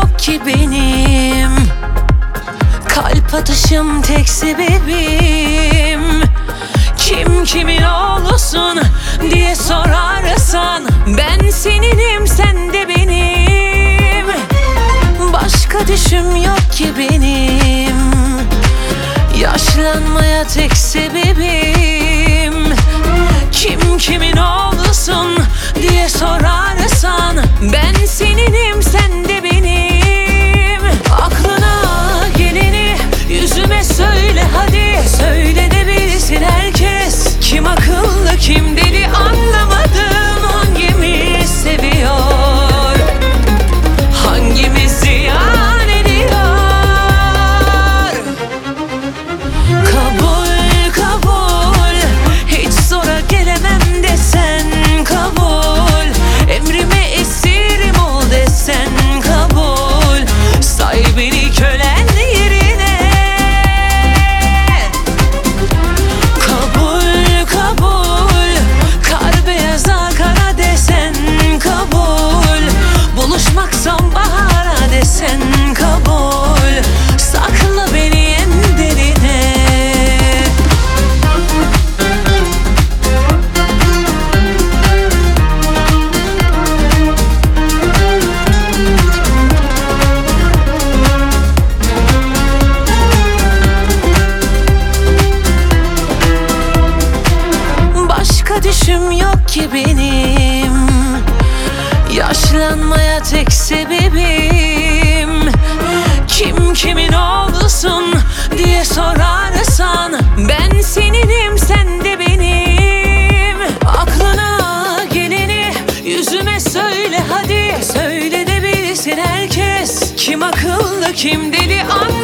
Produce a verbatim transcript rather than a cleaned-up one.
yok ki benim, kalp atışım tek sebebim. Kim kimin oğlusun diye sorarsan, ben seninim sen de benim. Başka düşüm yok ki benim, yaşlanmaya tek sebebim. Kim kimin oğlusun diye sorarsan, ben seninim sen de benim. Aklına geleni yüzüme söyle hadi, söyle de bilsin herkes. Kim akıllı kim deli anlamadım, hangimiz seviyor, hangimiz ziyan ediyor. Kabul kabul, hiç zora gelemem desen kabul. Emrime esirim ol desen kabul. Say beni kölen yerine. Kabul kabul, kar beyaza kara desen kabul. Buluşmak sonbahara desen kabul. Sakla beni en derine. Başka düşüm yok ki benim, yaşlanmaya tek sebebim. Kim kimin oğlusun diye sorarsan, ben seninim sen de benim. Aklına geleni yüzüme söyle hadi, söyle de bilsin herkes. Kim akıllı kim deli anlamaz.